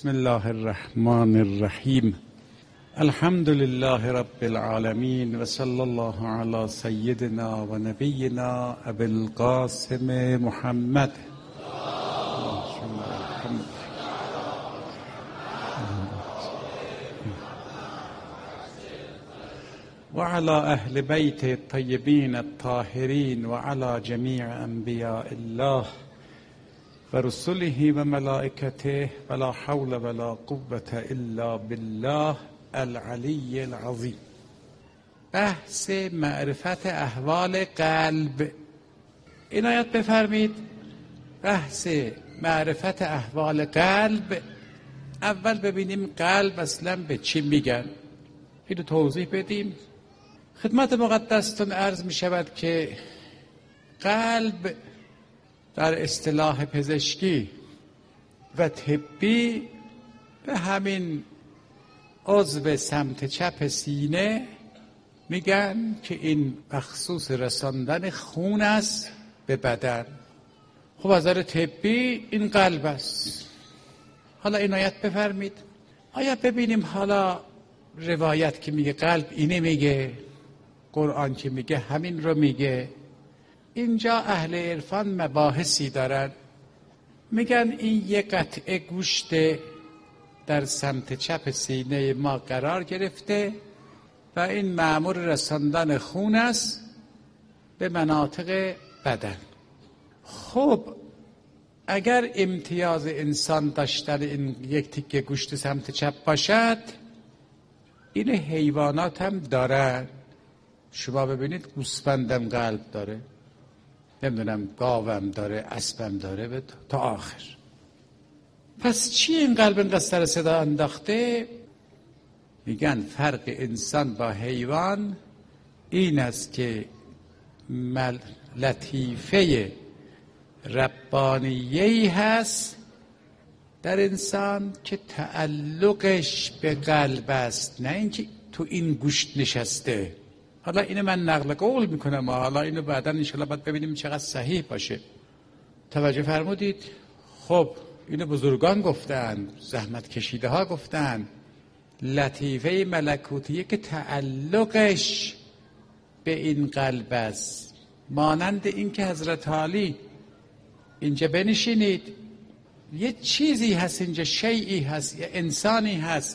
بسم الله الرحمن الرحیم. الحمد لله رب العالمین و صلی الله علی سیدنا و نبینا ابی القاسم محمد و علی اهل بیت الطیبین الطاهرین و علی جمیع انبیاء الله و رسله و ملائکته ولا حول ولا قوة الا بالله العلی العظیم. بحث معرفت احوال قلب. عنایت بفرمید. بحث معرفت احوال قلب. اول ببینیم قلب اصلا به چی میگن، اینو توضیح بدیم. خدمت مقدستون عرض می شود که قلب در اصطلاح پزشکی و طبی به همین عضو سمت چپ سینه میگن که این مخصوص رساندن خون است به بدن. خب از نظر طبی این قلب است. حالا عنایت بفرمید. آیا ببینیم حالا روایت که میگه قلب اینه میگه، قرآن که میگه همین رو میگه. اینجا اهل عرفان مباحثی دارن، میگن این یک قطعه گوشت در سمت چپ سینه ما قرار گرفته و این مأمور رساندن خون است به مناطق بدن. خب اگر امتیاز انسان داشتن این یک تیکه گوشت سمت چپ باشد، این حیوانات هم دارن. شما ببینید گوسفندم قلب داره، نمیدونم گاوم داره، اسبم داره تا آخر. پس چی این قلب اینقدر سر صدا انداخته؟ میگن فرق انسان با حیوان این است که لطیفه ربانیه‌ای هست در انسان که تعلقش به قلب است، نه اینکه تو این گوشت نشسته. حالا اینو من نقل قول میکنم، حالا اینو بعدا انشاءالله باید ببینیم چقدر صحیح باشه. توجه فرمودید؟ خب اینو بزرگان گفتن، زحمت کشیده ها گفتن. لطیفه ملکوتیه که تعلقش به این قلب است، مانند این که حضرت علی اینجا بنشینید، یه چیزی هست اینجا، شیئی هست، یه انسانی هست،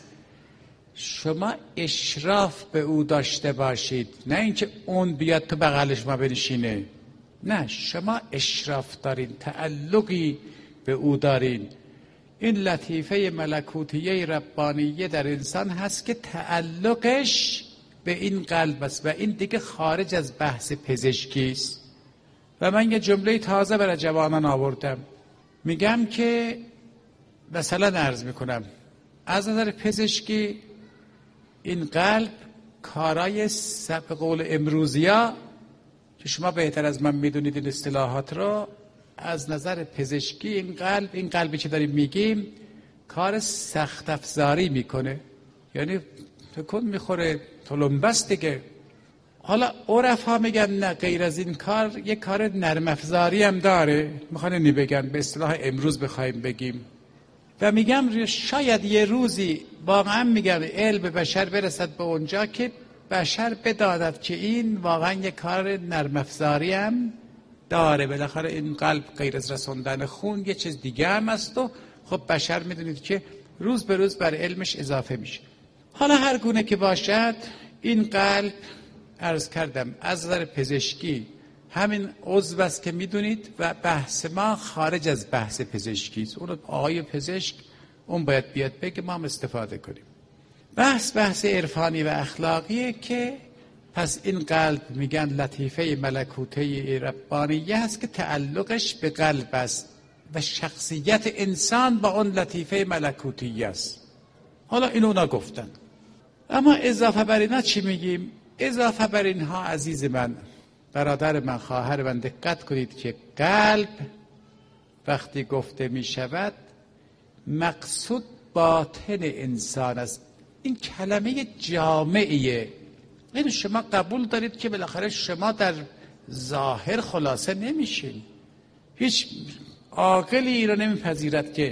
شما اشراف به او داشته باشید، نه اینکه اون بیاد تو بغل شما بنشینه. نه، شما اشراف دارین، تعلقی به او دارین. این لطیفه ملکوتیه ربانیه در انسان هست که تعلقش به این قلب است و این دیگه خارج از بحث پزشکی است. و من یه جمله تازه برای جوانان آوردم، میگم که مثلا عرض میکنم از نظر پزشکی این قلب کارای به قول امروزیا که شما بهتر از من میدونید این اصطلاحات رو، از نظر پزشکی این قلبی که داریم میگیم کار سخت افزاری میکنه، یعنی تکون میخوره، تلمبست دیگه. حالا عرفا میگن نه، غیر از این کار یک کار نرم افزاری هم داره، میخوان اینی بگن به اصطلاح امروز بخوایم بگیم. و میگم شاید یه روزی واقعا میگم علم بشر برسد به اونجا که بشر بداند که این واقعا یه کار نرم افزاری هم داره. بالاخره این قلب غیر از رسوندن خون یه چیز دیگه هم است و خب بشر میدونید که روز به روز بر علمش اضافه میشه. حالا هر گونه که باشد این قلب عرض کردم از نظر پزشکی همین عضو است که میدونید و بحث ما خارج از بحث پزشکی است. اون آقای پزشک اون باید بیاد بگه، ما هم استفاده کنیم. بحث عرفانی و اخلاقیه که پس این قلب میگن لطیفه ملکوته ربانیه هست که تعلقش به قلب است و شخصیت انسان با اون لطیفه ملکوتیه است. حالا این اونا گفتن، اما اضافه بر اینا چی میگیم؟ اضافه بر اینها عزیز من، برادر من، خواهر من، دقت کنید که قلب وقتی گفته می شود مقصود باطن انسان است. این کلمه جامعیه. این شما قبول دارید که بالاخره شما در ظاهر خلاصه نمیشین. هیچ عاقلی را نمیپذیرد که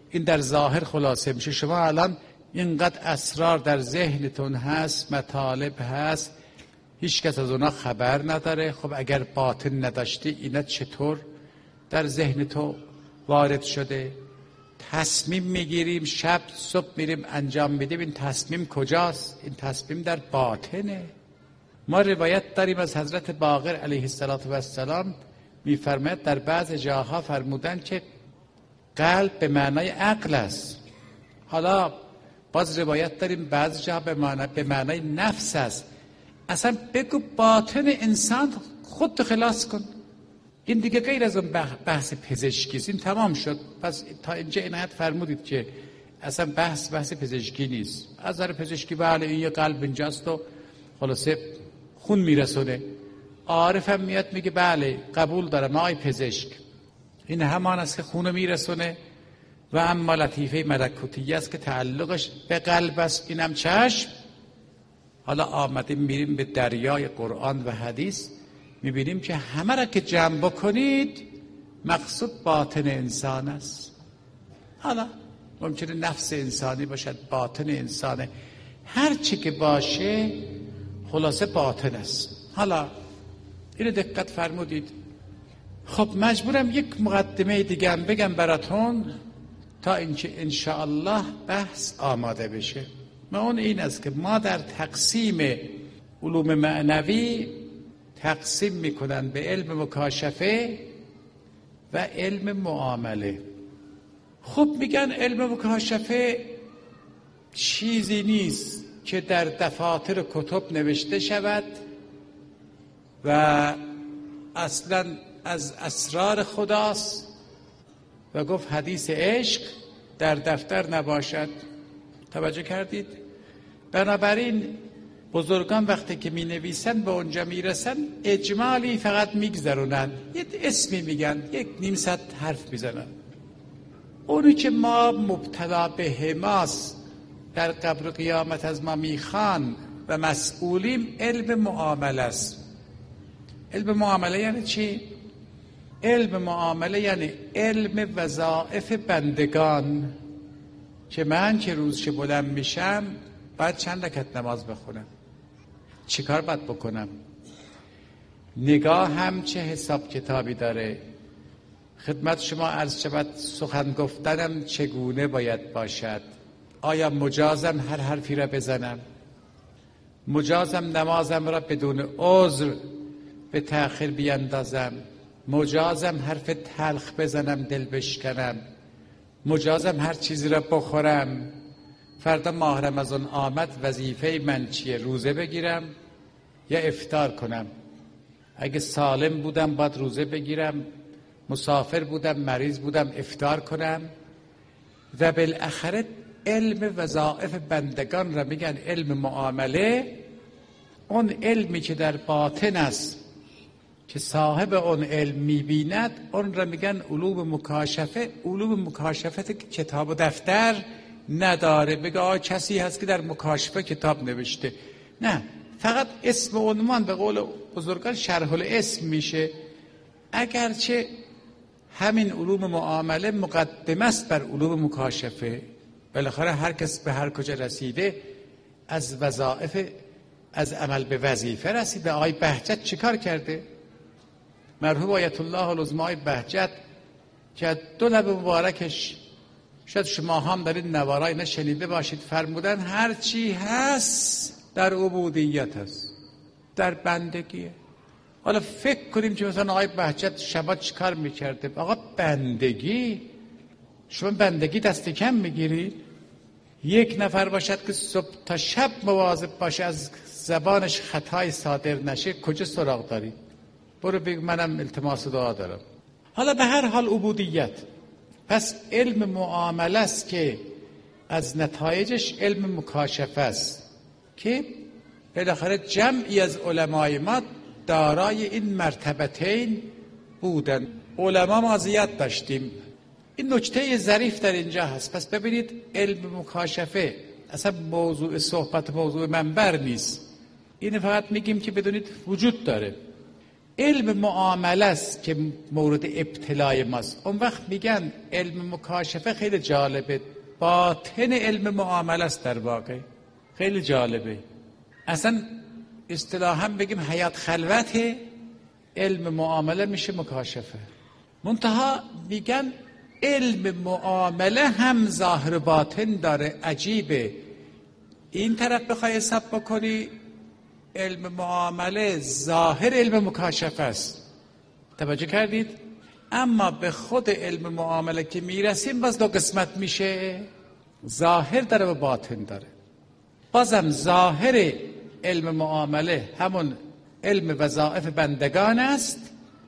این در ظاهر خلاصه میشه. شما الان اینقدر اسرار در ذهنتون هست، مطالب هست، هیچ کس از اونا خبر نداره. خب اگر باطن نداشتی اینا چطور در ذهن تو وارد شده؟ تصمیم میگیریم، شب صبح میریم انجام میدیم، این تصمیم کجاست؟ این تصمیم در باطنه. ما روایت داریم از حضرت باقر علیه السلام میفرماید در بعض جاها فرمودن که قلب به معنای عقل است. حالا باز روایت داریم بعض جا به معنای نفس است. اصلا بگو باطن انسان خودتو خلاص کن. این دیگه غیر از اون بحث پزشکی است. این تمام شد. پس تا اینجا عنایت فرمودید که اصلا بحث پزشکی نیست. از نظر پزشکی بله این یه قلب اینجاست و خلاصه خون میرسونه. عارف هم میاد میگه بله قبول دارم آی پزشک، این همان است که خون میرسونه و اما لطیفه ملکوتی است که تعلقش به قلب است. اینم چشم. حالا آمدیم میریم به دریای قرآن و حدیث، میبینیم که همه را که جمع بکنید مقصود باطن انسان است. حالا ممکنه نفس انسانی باشد، باطن انسانه، هر چی که باشه خلاصه باطن است. حالا اینو دقت فرمودید. خب مجبورم یک مقدمه دیگه هم بگم براتون تا اینکه انشاءالله بحث آماده بشه. و اون این است که ما در تقسیم علوم معنوی تقسیم میکنن به علم مکاشفه و علم معامله. خب میگن علم مکاشفه چیزی نیست که در دفاتر کتب نوشته شود و اصلا از اسرار خداست و گفت حدیث عشق در دفتر نباشد. توجه کردید؟ بنابراین بزرگان وقتی که می نویسن به اونجا می رسن اجمالی فقط می گذرونن، یه اسمی میگن، یک نیم ساعت حرف میزنن. اونی که ما مبتلا به ماست در قبر قیامت از ما میخوان و مسئولیم علم معامله است. علم معامله یعنی چی؟ علم معامله یعنی علم وظایف بندگان، که من که روز که بلند میشم باید چند رکعت نماز بخونم، چی کار باید بکنم، نگاه هم چه حساب کتابی داره، خدمت شما عرض شود سخن گفتنم چگونه باید باشد، آیا مجازم هر حرفی را بزنم، مجازم نمازم را بدون عذر به تأخیر بیندازم، مجازم حرف تلخ بزنم دل بشکنم، مجازم هر چیزی را بخورم، فردا ماه رمضان آمد وظیفه من چیه، روزه بگیرم یا افطار کنم، اگه سالم بودم باید روزه بگیرم، مسافر بودم مریض بودم افطار کنم. و بالاخره علم وظایف بندگان را میگن علم معامله. اون علمی که در باطن است که صاحب اون علم میبیند اون را میگن علوم مکاشفه. علوم مکاشفه که کتاب و دفتر نداره بگه آه کسی هست که در مکاشفه کتاب نوشته، نه، فقط اسم و عنوان به قول بزرگان شرح الاسم میشه. اگرچه همین علوم معامله مقدمه است بر علوم مکاشفه، بالاخره هر کس به هر کجا رسیده از وظایف، از عمل به وظیفه رسیده. آقای بهجت چیکار کرده؟ مرحوم آیت الله العظمی بهجت که دو لب مبارکش شاید شما هم در این نوارای نشنیده باشید، فرمودن هر چی هست در عبودیت هست، در بندگیه. حالا فکر کنیم که مثلا آقای بهجت شبا چیکار میکرده؟ آقا بندگی، شما بندگی دست کم میگیرید؟ یک نفر باشد که صبح تا شب مواظب باشه از زبانش خطای صادر نشه، کجا سراغ داری؟ برو بگو منم التماس دعا دارم. حالا به هر حال عبودیت. پس علم معامله است که از نتایجش علم مکاشفه است که بالاخره جمعی از علمای ما دارای این مرتبتین بودن. علما ما زیاد داشتیم. این نکته ظریف در اینجا هست. پس ببینید علم مکاشفه اصلا موضوع صحبت، موضوع منبر نیست. این فقط میگیم که بدونید وجود داره. علم معامله است که مورد ابتلای ماست. اون وقت میگن علم مکاشفه خیلی جالبه، باطن علم معامله است. در واقع خیلی جالبه. اصلا اصطلاحاً بگیم حیات خلوت علم معامله میشه مکاشفه. منتها میگن علم معامله هم ظاهر و باطن داره. عجیبه. این طرف بخوای حساب بکنی علم معامله ظاهر علم مکاشفه است. توجه کردید؟ اما به خود علم معامله که میرسیم باز دو قسمت میشه، ظاهر داره و باطن داره. بازم ظاهر علم معامله همون علم وظائف بندگان است،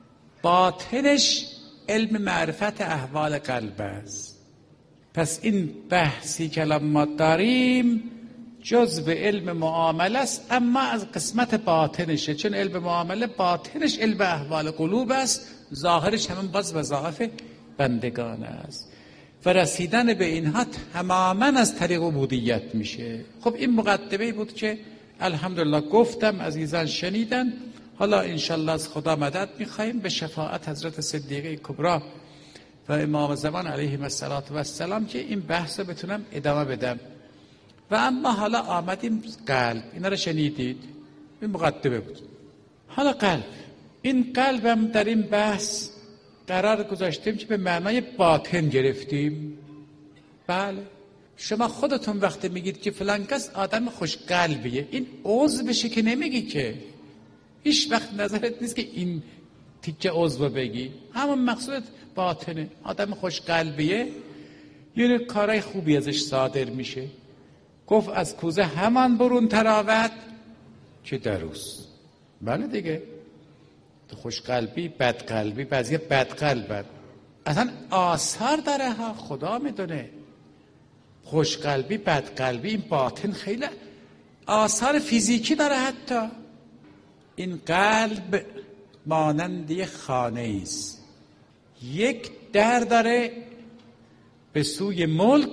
باطنش علم معرفت احوال قلب است. پس این بحثی که ما داریم جزء علم معامله است، اما از قسمت باطنشه، چون علم معامله باطنش علم احوال قلوب است، ظاهرش همون باز وظائف بندگان است و رسیدن به اینها تماما از طریق عبودیت میشه. خب این مقدمه بود که الحمدلله گفتم، عزیزان شنیدن. حالا انشالله از خدا مدد میخواییم به شفاعت حضرت صدیقه کبری و امام زمان علیهم السلام که این بحث رو بتونم ادامه بدم. و اما حالا آمدیم قلب، اینا رو شنیدید، این مقدمه بود. حالا قلب، این قلبم در این بحث قرار گذاشتیم که به معنای باطن گرفتیم. بله، شما خودتون وقتی میگید که فلان کس آدم خوش قلبیه، این عضو بشه که نمیگی که، هیچ وقت نظرت نیست که این تیکه عضو بگی، همون مقصود باطنه. آدم خوش قلبیه یعنی کارهای خوبی ازش صادر میشه. گفت از کوزه همان برون تراود که دروس. بله دیگه، تو خوش قلبی، بد قلبی، بعضی بد قلبن، اصلا آثار داره ها، خدا میدونه. خوش قلبی، بد قلبی، این باطن خیلی آثار فیزیکی داره. حتی این قلب مانند یک خانه است، یک در داره به سوی ملک،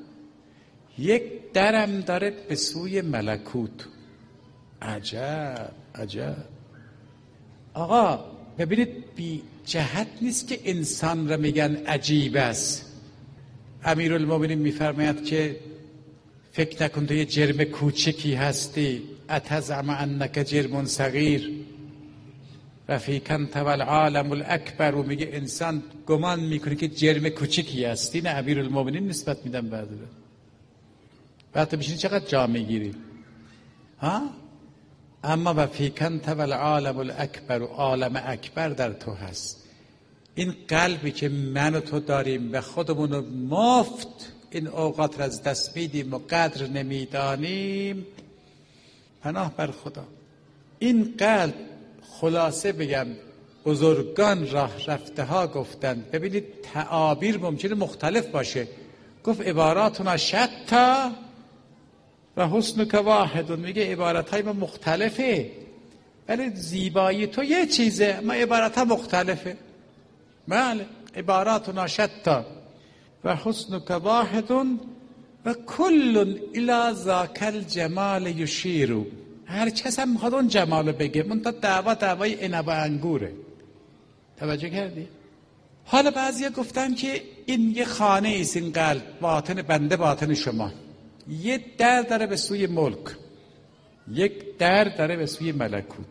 یک درم داره به سوی ملکوت. عجب عجب. آقا ببینید، بی جهت نیست که انسان را میگن عجیب است. امیرالمومنین میفرماید که فکر نکن تو یه جرم کوچکی هستی، اتزعم انک جرم صغیر و فیک انت والعالم الاکبر. و میگه انسان گمان میکنه که جرم کوچکی هستی. نه، امیرالمومنین نسبت میدن بعد بشینی چقدر جا میگیری ها. اما و فیک انت والعالم الاکبر، و عالم اکبر در تو هست. این قلبی که من و تو داریم و خودمونو مفت این اوقات را از دست میدیم و قدر نمیدانیم، پناه بر خدا. این قلب، خلاصه بگم، بزرگان راه رفته ها گفتن، ببینید تعابیر ممکنه مختلف باشه. گفت عباراتنا شتا و حسنک واحد. میگه عبارت های ما مختلفه ولی زیبایی تو یه چیزه، ما عبارت ها مختلفه. بله، عباراتنا شتا و حسنک واحد و کل الی ذاک الجمال یشیر. هر کس هم میخواد اون جمال بگه، منتها دعوای عنب و انگوره. توجه کردی؟ حالا بعضیا گفتن که این یه خانه ایست، این قلب، باطن بنده، باطن شما. یه در داره به سوی ملک، یک در داره به سوی ملکوت،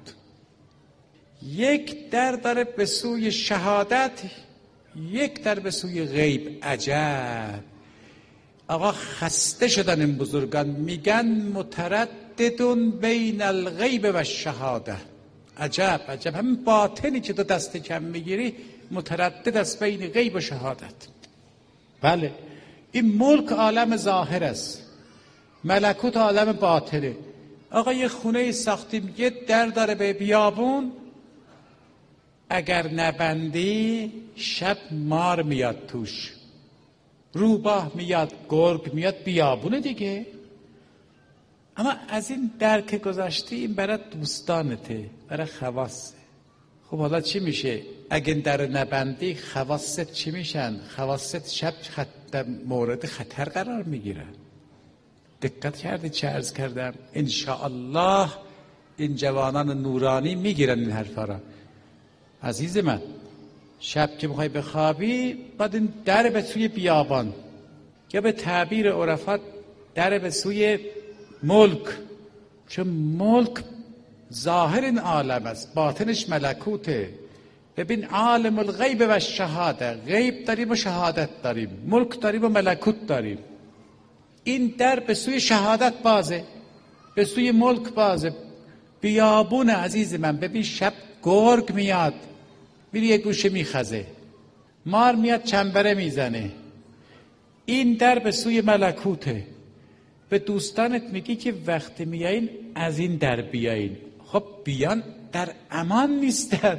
یک در داره به سوی شهادت، یک در به سوی غیب. عجب. آقا خسته شدن این بزرگان، میگن مترددون بین الغیب و الشهاده. عجب عجب. همین باطنی که تو دست کم میگیری متردد است بین غیب و شهادت. بله، این ملک عالم ظاهر است، ملکوت عالم باطنه. آقا یه خونه ساختیم، یه در داره به بیابون، اگر نبندی شب مار میاد توش، روباه میاد، گرگ میاد، بیابونه دیگه. اما از این در که گذاشتی، این برای دوستانته، برای خواصه. خب حالا چی میشه اگه در نبندی؟ خواصت چی میشن؟ خواصت شب مورد خطر قرار میگیرن. دقت کردی چه عرض کردم؟ انشاءالله این جوانان نورانی میگیرن این حرفا را. عزیز من، شب که میخوای بخوابی باید این در به سوی بیابان، یا به تعبیر عرفا در به سوی ملک، چون ملک ظاهر این عالم است، باطنش ملکوته. ببین عالم الغیب و شهاده، غیب داریم و شهادت داریم، ملک داریم و ملکوت داریم. این در به سوی شهادت بازه، به سوی ملک بازه. بیابون عزیز من، ببین شب گرگ میاد میری یه گوشه میخزه، مار میاد چنبره میزنه. این در به سوی ملکوته. به دوستانت میگی که وقتی میایین از این در بیایین. خب بیان در امان نیستن.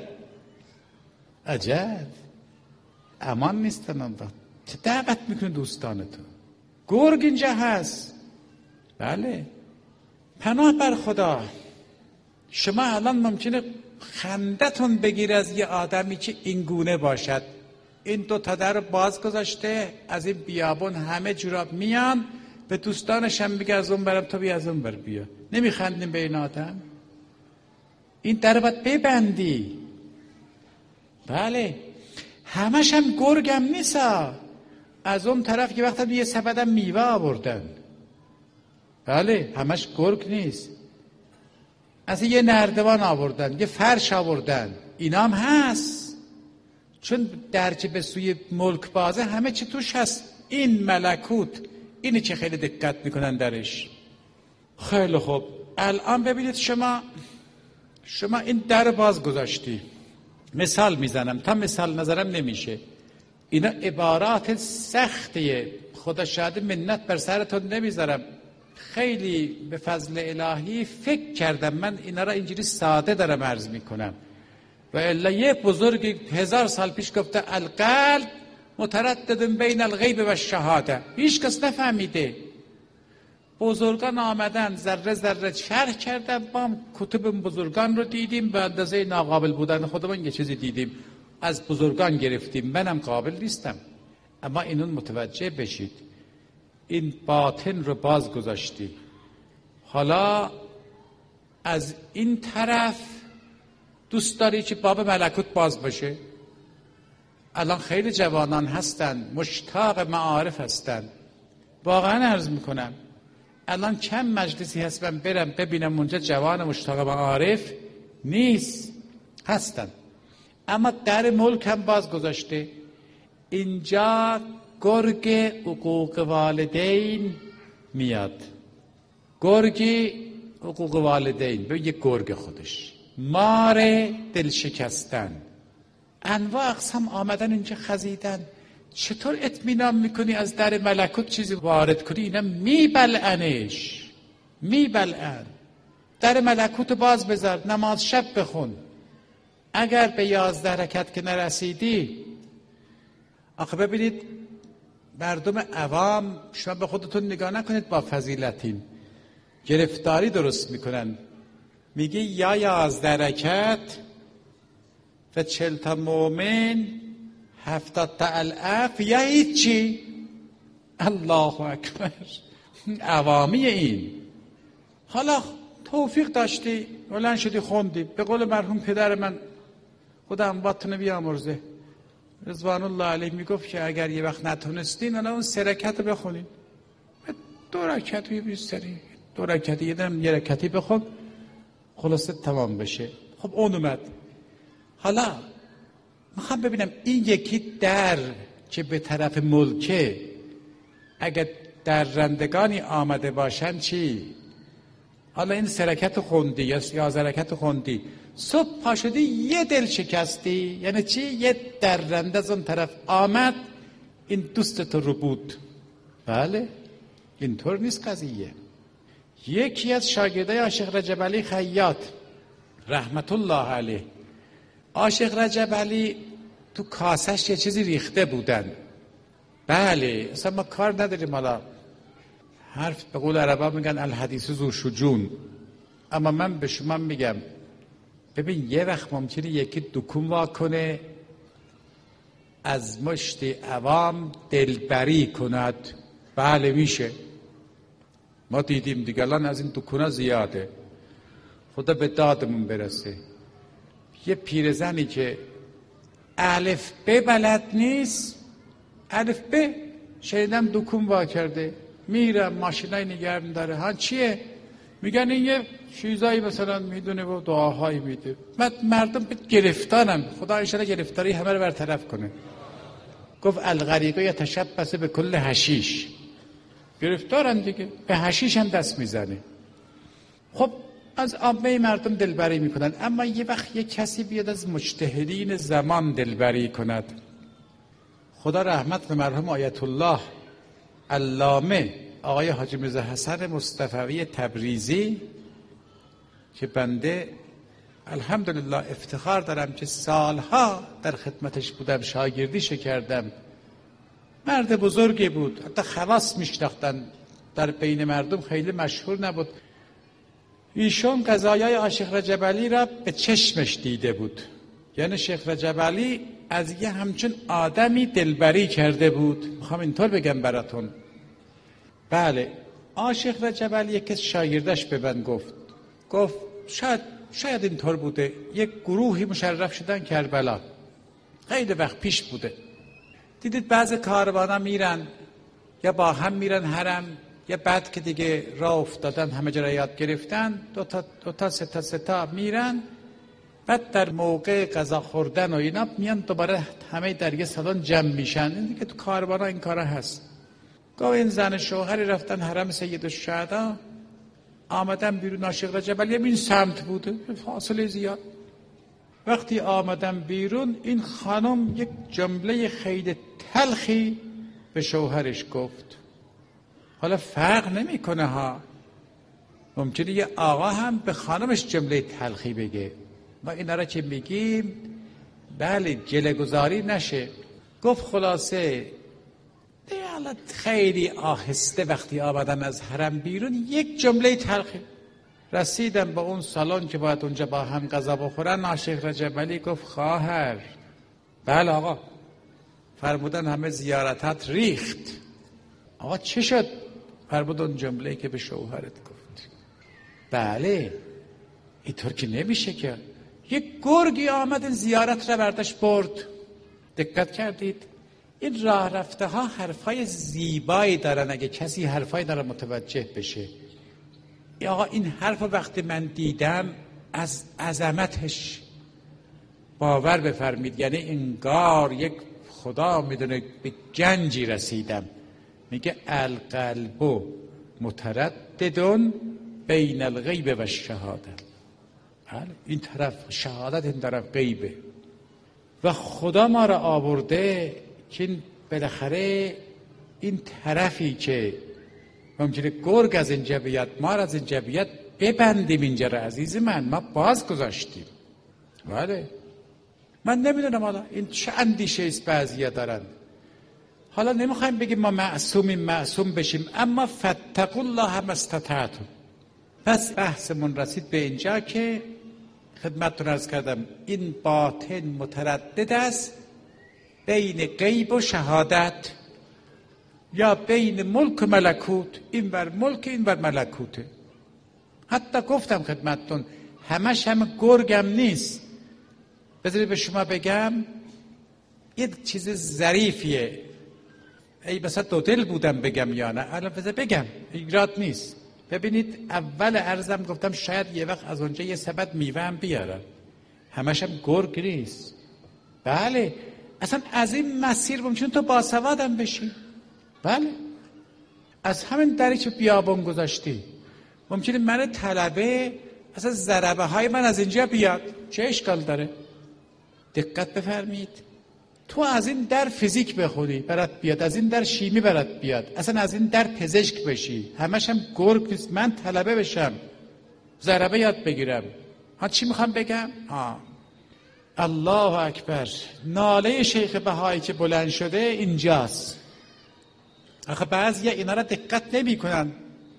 عجب، امان نیستن. آن وقت چه دعوت میکنه دوستانتو؟ گرگ اینجا هست. بله، پناه بر خدا. شما الان ممکنه خندتون بگیره از یه آدمی که این گونه باشد. این دو تا در باز گذاشته، از این بیابون همه جوراب میان، به دوستانش هم میگه از اون برم تو بیا از اون بر بیا. نمیخندیم به این آدم؟ این در باید ببندی. بله، همش هم گرگم نیستا. از اون طرف یه وقت یه سبدم میوه آوردن. بله، همش گرگ نیست. از یه نردبان آوردن، یه فرش آوردن، اینا هم هست. چون درچه به سوی ملک بازه همه چی توش هست. این ملکوت، اینی که خیلی دقت میکنن درش. خیلی خوب، الان ببینید شما این در باز گذاشتی. مثال میزنم، تا مثال نظرم نمیشه. اینا عبارات سختیه، خدا شاهد، منت بر سرتون نمیذارم. خیلی به فضل الهی فکر کردم، من اینا را اینجوری ساده دارم عرض میکنم. و الا یه بزرگ 1000 سال پیش گفته القلب متردد بین الغیب و الشهاده. هیچ کس نفهمیده. بزرگان آمدن ذره ذره شرح کردن، ما کتب بزرگان رو دیدیم، به اندازه ناقابل بودن خودمون یه چیزی دیدیم، از بزرگان گرفتیم. منم قابل نیستم، اما اینون متوجه بشید. این باطن رو باز گذاشتی. حالا از این طرف دوست داری که باب ملکوت باز باشه؟ الان خیلی جوانان هستن مشتاق معارف هستن. واقعا عرض میکنم الان کم مجلسی هست من برم ببینم اونجا جوان مشتاق معارف نیست، هستن. اما در ملک هم باز گذاشته. اینجا گرگ حقوق والدین میاد. گرگ حقوق والدین، به یک گرگ خودش، مار دل شکستن، انواع اقسام آمدن اینجا خزیدن. چطور اطمینان میکنی از در ملکوت چیزی وارد کنی؟ اینا میبلعنش، میبلعن. در ملکوت باز بذار، نماز شب بخون. اگر به 11 رکعت که نرسیدی، آخه ببینید مردم عوام، شما به خودتون نگاه نکنید با فضیلتین، گرفتاری درست میکنن. میگه یا 11 رکعت و 40 تا مؤمن 70 تا الاف یا هیچی. الله اکبر. عوامی این. حالا توفیق داشتی بلند شدی خوندی. به قول مرحوم پدر من، خدا امواتونو بیامرزه، رضوان الله علیه، میگفت که اگر یه وقت نتونستین اون 3 رکعت بخونین. 2 رکعت بیستری، 2 رکعت یه رکعتی بخون، خلاصه تمام بشه. خب اون اومد. حالا میخوام ببینم این یکی در که به طرف ملکه، اگر در رندگانی آمده باشن چی؟ حالا این 3 رکعت خوندی یا 11 رکعت خوندی، صبح پا شدی یه دل شکستی، یعنی چی؟ یه در رنده از اون طرف آمد، این دوستت رو بود. بله، اینطور نیست قضیه. یکی از شاگردای عاشق رجب علی خیاط رحمت الله علیه، عاشق رجب علی تو کاسش یه چیزی ریخته بودن. بله، اصلا ما کار نداریم، حالا حرف به قول عربا میگن الحدیث ذو شجون. اما من به شما میگم ببین یه وقت ممکنه یکی دکون واکنه، از مشت عوام دلبری کند. بله میشه، ما دیدیم دیگه، الان از این دکونا زیاده، خدا به دادمون برسه. یه پیرزنی که الف ب بلد نیست. الف ب شنیدم دکون وا کرده، میرم ماشینای نگرم داره، ها چیه؟ میگن این یه چیزایی مثلا میدونه و دعاهایی میده. مردم گرفتارن، خدا انشاءالله گرفتاری همه رو برطرف کنه. گفت الغریقه یتشبث به کل حشیش، گرفتارن دیگه، به حشیش هم دست میزنه. خب از عامه مردم دلبری میکنن، اما یه وقت یه کسی بیاد از مجتهدین زمان دلبری کند. خدا رحمت به مرحوم آیت الله علامه آقای حاجی میرزا حسن مصطفوی تبریزی که بنده الحمدلله افتخار دارم که سالها در خدمتش بودم، شاگردیش کردم. مرد بزرگی بود، حتی خواص میشناختن، در بین مردم خیلی مشهور نبود. ایشون قضایای عاشق رجب علی را به چشمش دیده بود، یعنی شیخ رجب علی از یه همچون آدمی دلبری کرده بود. میخوام اینطور بگم براتون. بله، عاشق رجب علی یکی شاگردش به من گفت شاید اینطور بوده، یک گروهی مشرف شدن کربلا، خیلی وقت پیش بوده. دیدید بعض کاروانا میرن یا با هم میرن حرم، یا بعد که دیگه راه افتادن همه جا را یاد گرفتن، دو تا سه تا میرن، بعد در موقع غذا خوردن و اینا میان دوباره همه در یه سالن جمع میشن. این دیگه تو کاروانا این کارا هست. گاه این زن شوهری رفتن حرم سید الشهدا، آمدن بیرون، عاشق رجب علی این سمت بوده، فاصله زیاد. وقتی آمدن بیرون، این خانم یک جمله خیلی تلخی به شوهرش گفت. حالا فرق نمیکنه ها، ممکنه یه آقا هم به خانمش جمله تلخی بگه. ما اینا را که میگیم بله گله گذاری نشه. گفت خلاصه خیلی آهسته وقتی آمدن از حرم بیرون، یک جمله تلخی. رسیدم به اون سالن که باید اونجا با هم غذا بخورن. عاشق رجب علی گفت خواهر. بله آقا. فرمودن همه زیارتت ریخت. آقا چه شد؟ فرمود اون جمله که به شوهرت گفت. بله اینطور که نمیشه که. یک گرگی آمد این زیارت را برداشت برد. دقت کردید؟ این راه رفته ها حرفای زیبایی دارن، اگه کسی حرفای داره متوجه بشه. آقا این حرف وقتی من دیدم از عظمتش باور بفرمید، یعنی انگار یک خدا میدونه به گنجی رسیدم. میگه القلب متردد بین الغیب و الشهاده. این طرف شهادت، این طرف غیبه. و خدا ما را آورده که بالاخره این طرفی که ممکنه گرگ از اینجا بیاد، مار از اینجا بیاد، ببندیم اینجا را. عزیز من، ما باز گذاشتیم. بله من نمیدونم حالا این چه اندیشه است بعضیا دارن. حالا نمیخوایم بگیم ما معصوم بشیم، اما فاتقوا الله ما استطعتم. پس بحثمون رسید به اینجا که خدمتتون عرض کردم این باطن متردد است بین غیب و شهادت، یا بین ملک و ملکوت. این بر ملک، این بر ملکوته. حتی گفتم خدمتتون همش هم گرگم نیست. بذارید به شما بگم یه چیز ظریفیه. ای مثلا دو دل بودم بگم یا نه، الان بذار بگم، ایراد نیست. ببینید اول عرضم گفتم شاید یه وقت از اونجا یه سبد میوه هم بیارن، همش هم گرگ نیست. بله اصلا از این مسیر ممکنه تو باسوادم بشی. بله از همین دری که بیابون گذاشتی ممکنه من طلبه اصلا ضربه های من از اینجا بیاد، چه اشکال داره؟ دقت بفرمید. تو از این در فیزیک بخونی برات بیاد، از این در شیمی برات بیاد، اصلا از این در پزشک بشی، همش هم گرگ نیست. من طلبه بشم، ضربه یاد بگیرم. ها چی میخوام بگم؟ الله اکبر. ناله شیخ بهایی که بلند شده اینجاست. آخه بعضی اینا را دقت نمی کنن.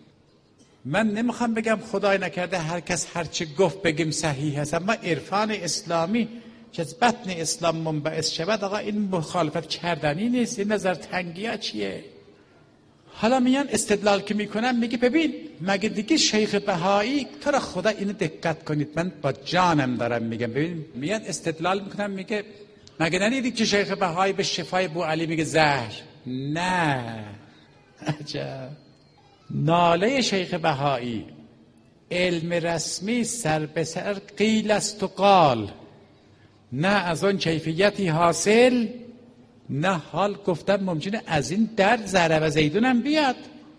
من نمیخوام بگم خدای نکرده هر کس هر چه گفت بگیم صحیح هست، اما عرفان اسلامی که از بطن اسلام منبعث شود، آقا این مخالفت کردنی نیست. این نظر تنگیه چیه؟ حالا میان استدلال که میکنن، میگه ببین مگه دیگه شیخ بهایی تو را خدا اینو دقت کنید، من با جانم دارم میگم. ببین میان استدلال میکنن، میگه مگه ندیدید که شیخ بهایی به شفای بوعلی میگه زهر؟ نه. عجب. ناله شیخ بهایی علم رسمی سر به سر قیل است و قال، نه از آن کیفیتی حاصل، نه حال گفتم ممکنه از این در ذره و زیدون هم بیاد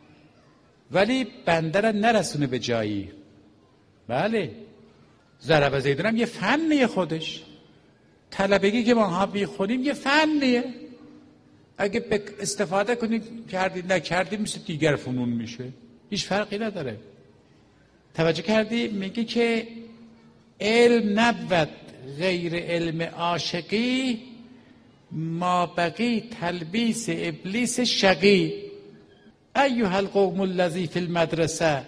ولی بنده را نرسونه به جایی. بله ذره و زیدون هم یه فنیه خودش، طلبگی که ما ها بیخونیم یه فنیه، اگه استفاده کنیم کردید نکردید مثل دیگر فنون میشه، هیچ فرقی نداره. توجه کردی؟ میگه که علم نبود غیر علم عاشقی، ما بقی تلبیس ابلیس شقی. ایها القوم الذی فی المدرسه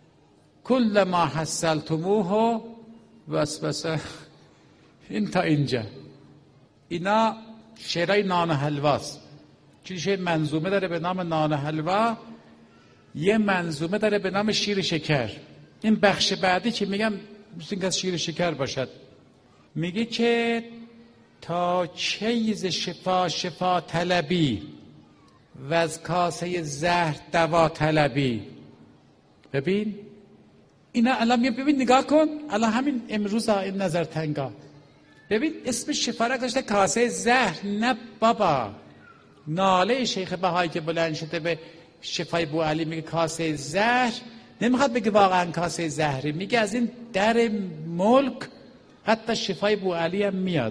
کل ما حصلتموه وسوسه. این تا اینجا اینا شعرهای نان و حلواست. چیزی منظومه داره به نام نان و حلوا، یه منظومه داره به نام شیر شکر. این بخش بعدی که میگم مثل اینکه از شیر شکر باشد، میگه که تا چیز شفا طلبی و از کاسه زهر دوا طلبی. ببین اینا الان ببین نگاه کن، الان همین امروز این نظر تنگا ببین اسم شفا را گذاشته کاسه زهر. نه بابا، ناله شیخ بهایی که بلند شده به شفای بوعلی میگه کاسه زهر، نمیخواد بگه واقعا کاسه زهری، میگه از این در ملک حتی شفای بوعلی هم میاد.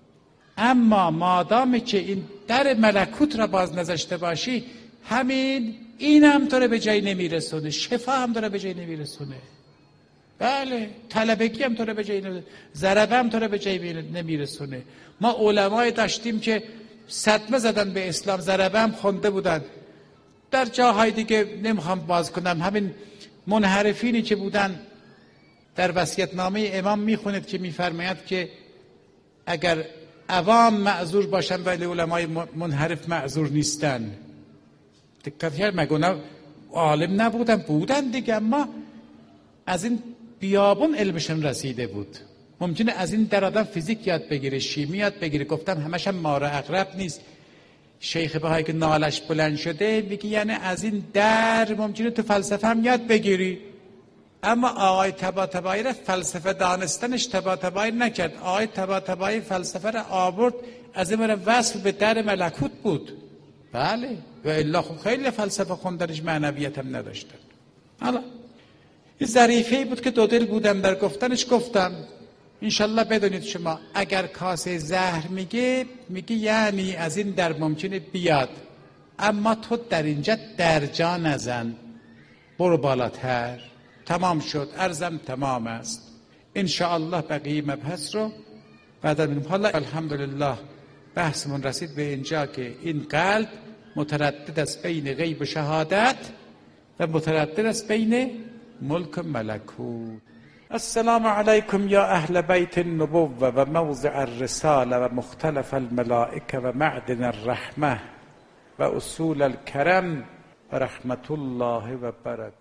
اما مادامی که این در ملکوت را باز نذاشته باشی، همین این هم تو رو به جای نمیرسونه، شفا هم تو رو به جای نمیرسونه. بله طلبگی هم تو رو به جای نمیرسونه، ضربه هم تو رو به جای نمیرسونه. ما علمای داشتیم که صدمه زدن به اسلام، ضربه هم خونده بودن. در جاهای دیگه نمیخوام باز کنم، همین منحرفینی که بودن در وصیت‌نامه امام میخونید که میفرماید که اگر عوام معذور باشن ولی علمای منحرف معذور نیستن. دقت کرد؟ مگه عالم نبودن؟ بودن دیگه، اما از این بیابون علمشون رسیده بود. ممکنه از این در آدم فیزیک یاد بگیره، شیمی یاد بگیره، گفتم همش هم مار عقرب نیست. شیخ بهایی که نالش بلند شده میگه یعنی از این در ممکنه تو فلسفه هم یاد بگیری. اما آقای طباطبایی را فلسفه دانستنش طباطبایی نکرد. آقای طباطبایی فلسفه را آورد از این وصل به در ملکوت بود. بله و الا خب خیلی فلسفه خوندنش معنویت هم نداشتن. حالا این ظریفه‌ای بود که دو دل بودم در گفتنش، گفتم انشالله بدونید شما اگر کاسه زهر میگه یعنی از این در ممکنه بیاد، اما تو در اینجا درجا نزن، برو بالاتر. تمام شد، عرضم تمام است. انشاءالله بقیه مبحث رو بعد می‌بینیم. حالا الحمدلله بحثمون رسید به اینجا که این قلب متردد است بین غیب و شهادت و متردد است بین ملک و ملکوت. السلام علیکم یا اهل بیت النبوة و موضع الرساله و مختلف الملائکه و معدن الرحمه و اصول الكرم و رحمت الله و برکاته.